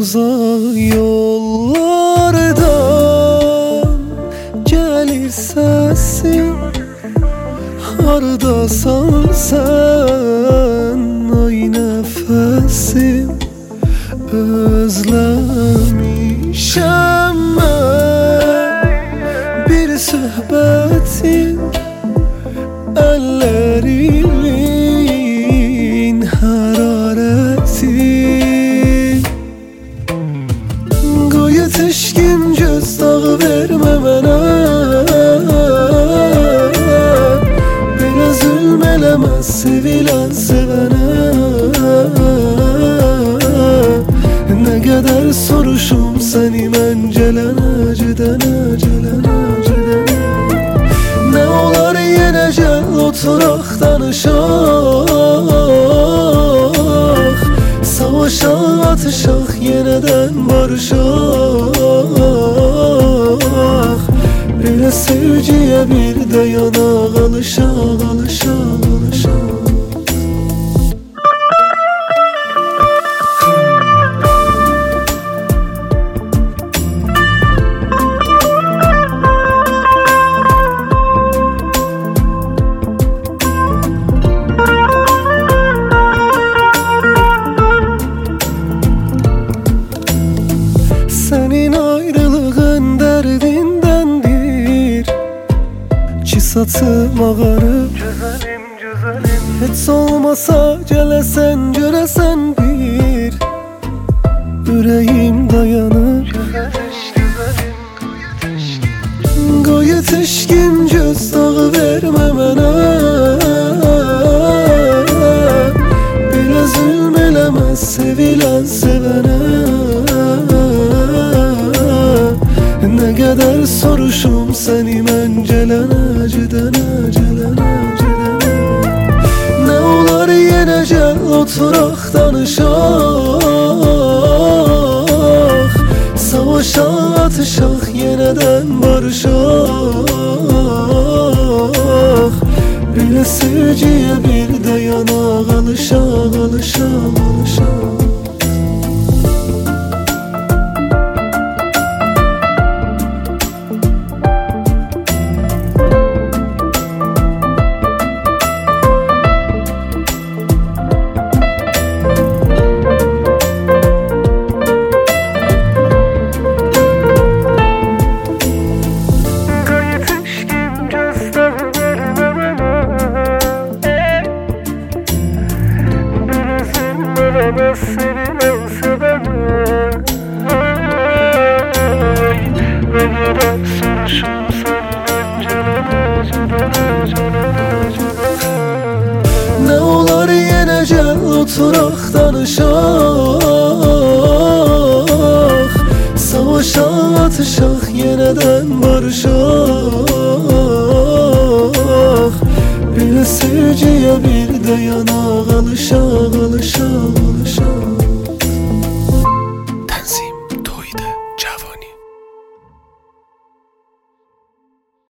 uzak yollardan gelir sesin. Hardasan sen ay nefesim, özlemişem ben bir söhbetin, ellerimin harareti. Qoy etişkim göz dağı verme mənə, belə zülm eləməz sevilən sevənə. Nə qədər soruşum səni mən gələnə, gedənə, gələnə, gedənə. Nə olar yenə gəl oturaq danışaq, savaşaq, atışaq, yenədən barışaq. Belə sevgiyə bir də yanaq, alışaq, alışaq, alışaq. Senin ayrılığın dərdindəndir ki saçım ağarıb. Güzelim, güzelim, Heç olmasa gələsən görəsən bir, ürəyim dayanır. güzelim, güzelim. Qoy etişkim göz dağı vermə mənə, belə zülm eləməz sevilən sevənə. Nə qədər soruşum səni mən gələnə, gedənə, gələnə, gedənə. Nə olar yenə gəl oturaq danışaq, savaşaq, atışaq, yenədən barışaq. Belə sevgiyə bir də yanaq, alışaq, alışaq, alışaq. Sevilen sevene, ve gerek soruşum senden gelene, gelene, gelene, gelene. Nə olar yenə gəl oturaq danışaq, savaşaq, atışaq, yenədən barışaq. Belə sevgiyə bir də yanaq, alışaq.